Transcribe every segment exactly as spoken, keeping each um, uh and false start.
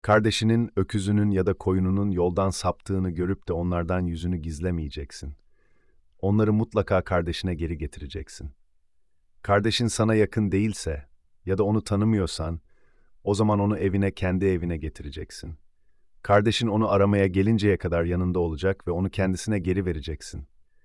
Kardeşinin, öküzünün ya da koyununun yoldan saptığını görüp de onlardan yüzünü gizlemeyeceksin. Onları mutlaka kardeşine geri getireceksin. Kardeşin sana yakın değilse ya da onu tanımıyorsan, o zaman onu evine, kendi evine getireceksin. Kardeşin onu aramaya gelinceye kadar yanında olacak ve onu kendisine geri vereceksin.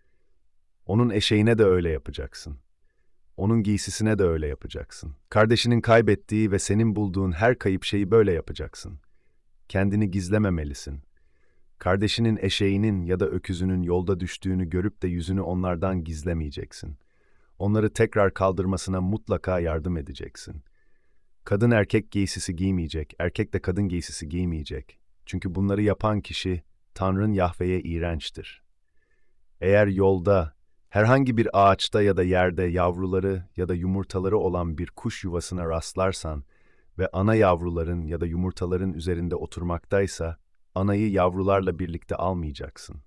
Onun eşeğine de öyle yapacaksın. Onun giysisine de öyle yapacaksın. Kardeşinin kaybettiği ve senin bulduğun her kayıp şeyi böyle yapacaksın. Kendini gizlememelisin. Kardeşinin eşeğinin ya da öküzünün yolda düştüğünü görüp de yüzünü onlardan gizlemeyeceksin. Onları tekrar kaldırmasına mutlaka yardım edeceksin. Kadın erkek giysisi giymeyecek, erkek de kadın giysisi giymeyecek. Çünkü bunları yapan kişi Tanrı'nın Yahve'ye iğrençtir. Eğer yolda, herhangi bir ağaçta ya da yerde yavruları ya da yumurtaları olan bir kuş yuvasına rastlarsan ve ana yavruların ya da yumurtaların üzerinde oturmaktaysa, anayı yavrularla birlikte almayacaksın.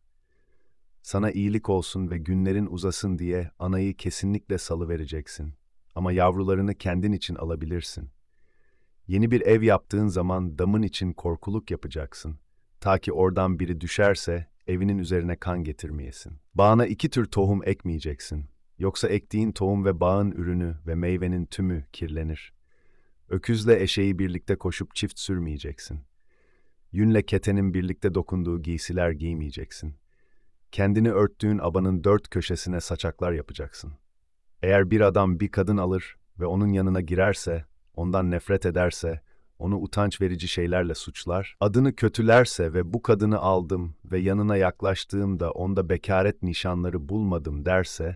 Sana iyilik olsun ve günlerin uzasın diye anayı kesinlikle salıvereceksin. Ama yavrularını kendin için alabilirsin. Yeni bir ev yaptığın zaman damın için korkuluk yapacaksın. Ta ki oradan biri düşerse evinin üzerine kan getirmeyesin. Bağına iki tür tohum ekmeyeceksin. Yoksa ektiğin tohum ve bağın ürünü ve meyvenin tümü kirlenir. Öküzle eşeği birlikte koşup çift sürmeyeceksin. Yünle ketenin birlikte dokunduğu giysiler giymeyeceksin. Kendini örttüğün abanın dört köşesine saçaklar yapacaksın. Eğer bir adam bir kadın alır ve onun yanına girerse, ondan nefret ederse, onu utanç verici şeylerle suçlar, adını kötülerse ve bu kadını aldım ve yanına yaklaştığımda onda bekaret nişanları bulmadım derse,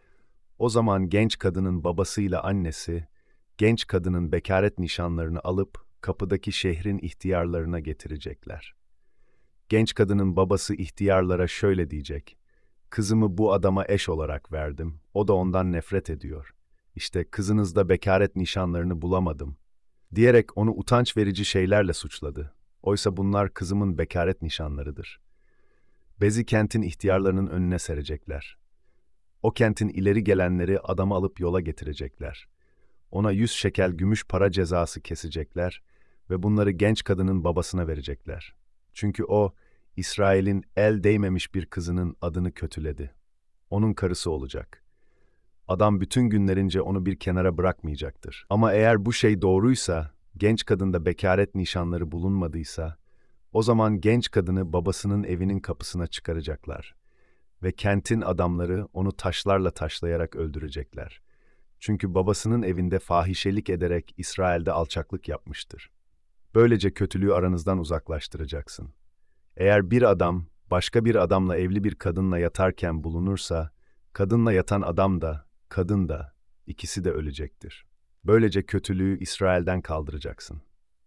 o zaman genç kadının babasıyla annesi, genç kadının bekaret nişanlarını alıp kapıdaki şehrin ihtiyarlarına getirecekler. Genç kadının babası ihtiyarlara şöyle diyecek: "Kızımı bu adama eş olarak verdim, o da ondan nefret ediyor. İşte kızınızda bekaret nişanlarını bulamadım." Diyerek onu utanç verici şeylerle suçladı. Oysa bunlar kızımın bekaret nişanlarıdır. Bezi kentin ihtiyarlarının önüne serecekler. O kentin ileri gelenleri adamı alıp yola getirecekler. Ona yüz şekel gümüş para cezası kesecekler ve bunları genç kadının babasına verecekler. Çünkü o, İsrail'in el değmemiş bir kızının adını kötüledi. Onun karısı olacak. Adam bütün günlerince onu bir kenara bırakmayacaktır. Ama eğer bu şey doğruysa, genç kadında bekaret nişanları bulunmadıysa, o zaman genç kadını babasının evinin kapısına çıkaracaklar. Ve kentin adamları onu taşlarla taşlayarak öldürecekler. Çünkü babasının evinde fahişelik ederek İsrail'de alçaklık yapmıştır. Böylece kötülüğü aranızdan uzaklaştıracaksın. Eğer bir adam, başka bir adamla evli bir kadınla yatarken bulunursa, kadınla yatan adam da, kadın da, ikisi de ölecektir. Böylece kötülüğü İsrail'den kaldıracaksın.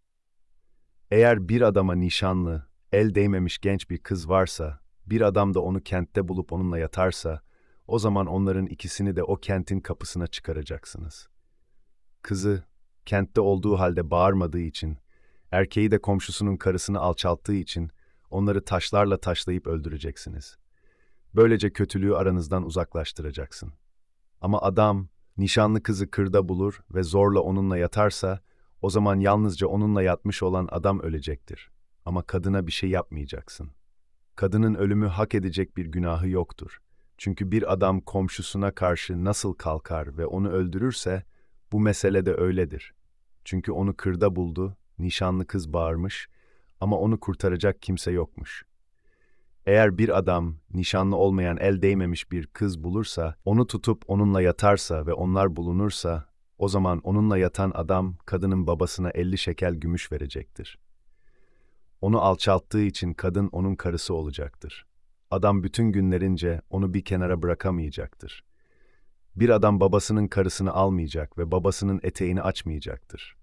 Eğer bir adama nişanlı, el değmemiş genç bir kız varsa, bir adam da onu kentte bulup onunla yatarsa, o zaman onların ikisini de o kentin kapısına çıkaracaksınız. Kızı, kentte olduğu halde bağırmadığı için, erkeği de komşusunun karısını alçalttığı için, onları taşlarla taşlayıp öldüreceksiniz. Böylece kötülüğü aranızdan uzaklaştıracaksın. Ama adam, nişanlı kızı kırda bulur ve zorla onunla yatarsa, o zaman yalnızca onunla yatmış olan adam ölecektir. Ama kadına bir şey yapmayacaksın. Kadının ölümü hak edecek bir günahı yoktur. Çünkü bir adam komşusuna karşı nasıl kalkar ve onu öldürürse, bu mesele de öyledir. Çünkü onu kırda buldu, nişanlı kız bağırmış ama onu kurtaracak kimse yokmuş. Eğer bir adam, nişanlı olmayan el değmemiş bir kız bulursa, onu tutup onunla yatarsa ve onlar bulunursa, o zaman onunla yatan adam, kadının babasına elli şekel gümüş verecektir. Onu alçalttığı için kadın onun karısı olacaktır. Adam bütün günlerince onu bir kenara bırakamayacaktır. Bir adam babasının karısını almayacak ve babasının eteğini açmayacaktır.